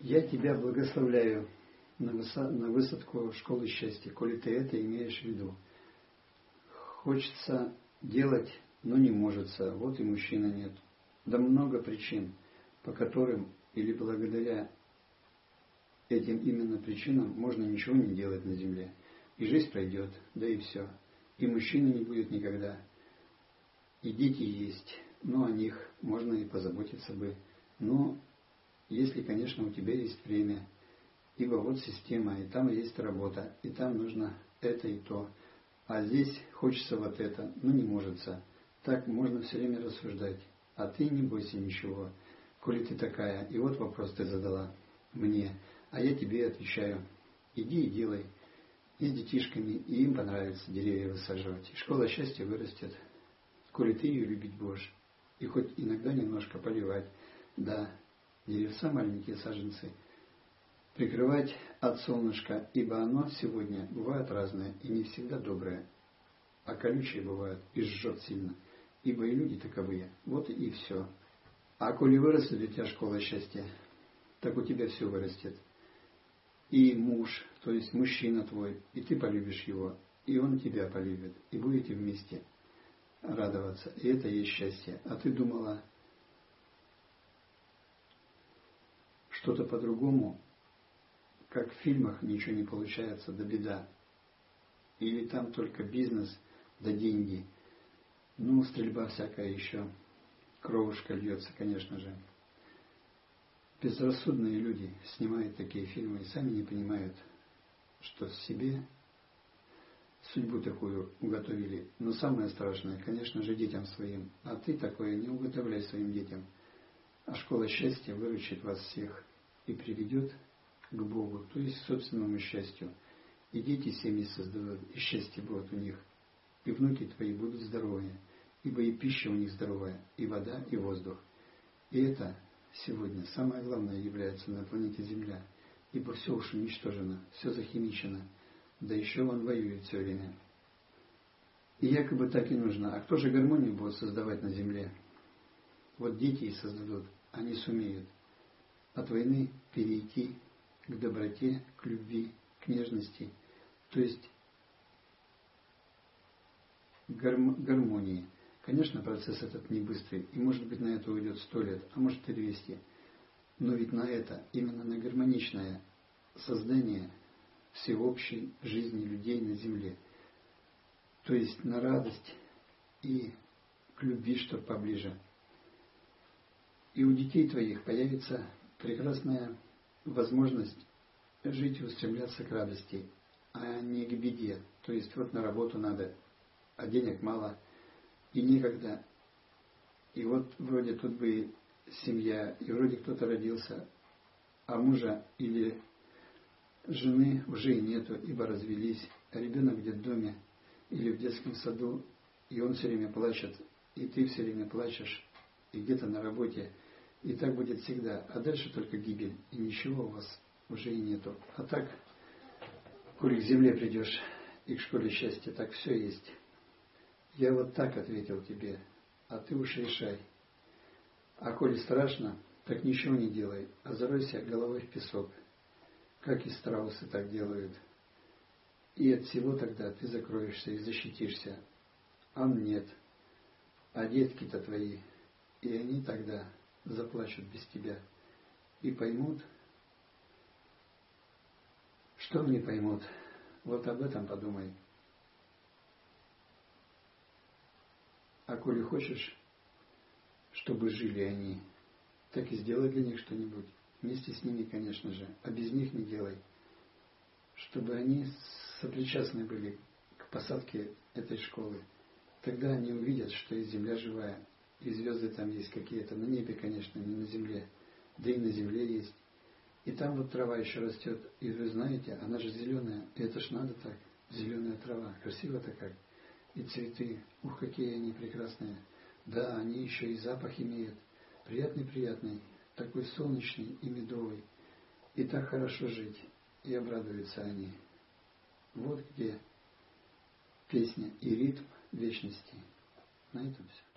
Я тебя благословляю на высадку школы счастья, коли ты это имеешь в виду. Хочется делать, но не можется, вот и мужчины нет. Да много причин, по которым или благодаря этим именно причинам можно ничего не делать на земле. И жизнь пройдет, да и все. И мужчины не будет никогда. И дети есть, но о них можно и позаботиться бы. Но если, конечно, у тебя есть время, ибо вот система, и там есть работа, и там нужно это и то. А здесь хочется вот это, но не можется. Так можно все время рассуждать. А ты не бойся ничего, коли ты такая. И вот вопрос ты задала мне, а я тебе отвечаю. Иди и делай. И с детишками, и им понравится деревья высаживать. И школа счастья вырастет, коли ты ее любить будешь. И хоть иногда немножко поливать. Да, деревца маленькие саженцы прикрывать от солнышка, ибо оно сегодня бывает разное и не всегда доброе, а колючее бывает и жжет сильно, ибо и люди таковые. Вот и все. А коли вырастет у тебя школа счастья, так у тебя все вырастет. И муж, то есть мужчина твой, и ты полюбишь его, и он тебя полюбит, и будете вместе радоваться. И это и есть счастье. А ты думала что-то по-другому, как в фильмах ничего не получается, да беда. Или там только бизнес, да деньги. Ну, стрельба всякая еще. Кровушка льется, конечно же. Безрассудные люди снимают такие фильмы и сами не понимают, что себе судьбу такую уготовили. Но самое страшное, конечно же, детям своим. А ты такое не уготовляй своим детям. А школа счастья выручит вас всех и приведет к Богу, то есть к собственному счастью. И дети семьи создадут, и счастье будет у них. И внуки твои будут здоровые, ибо и пища у них здоровая, и вода, и воздух. И это сегодня самое главное является на планете Земля, ибо все уж уничтожено, все захимичено, да еще он воюет все время. И якобы так и нужно. А кто же гармонию будет создавать на Земле? Вот дети и создадут, они сумеют от войны перейти к доброте, к любви, к нежности, то есть к гармонии. Конечно, процесс этот не быстрый, и может быть на это уйдет 100 лет, а может и 200. Но ведь на это, именно на гармоничное создание всеобщей жизни людей на земле, то есть на радость и к любви, что поближе. И у детей твоих появится прекрасная возможность жить и устремляться к радости, а не к беде. То есть вот на работу надо, а денег мало, и некогда. И вот вроде тут бы семья, и вроде кто-то родился, а мужа или жены уже и нету, ибо развелись, а ребенок где-то в доме или в детском саду, и он все время плачет, и ты все время плачешь, и где-то на работе, и так будет всегда. А дальше только гибель, и ничего у вас уже и нету. А так, коли к земле придешь и к школе счастья, так все есть. Я вот так ответил тебе, а ты уж решай. А коли страшно, так ничего не делай, а заройся головой в песок, как и страусы так делают. И от всего тогда ты закроешься и защитишься. А нет. А детки-то твои, и они тогда заплачут без тебя и поймут, что не поймут. Вот об этом подумай. А коли хочешь, чтобы жили они, так и сделай для них что-нибудь. Вместе с ними, конечно же, а без них не делай. Чтобы они сопричастны были к посадке этой школы. Тогда они увидят, что и земля живая, и звезды там есть какие-то, на небе, конечно, не на земле, да и на земле есть. И там вот трава еще растет, и вы знаете, она же зеленая, и это ж надо так, зеленая трава, красиво-то как. И цветы, ух, какие они прекрасные. Да, они еще и запах имеют, приятный-приятный, такой солнечный и медовый. И так хорошо жить, и обрадуются они. Вот где песня и ритм вечности. На этом все.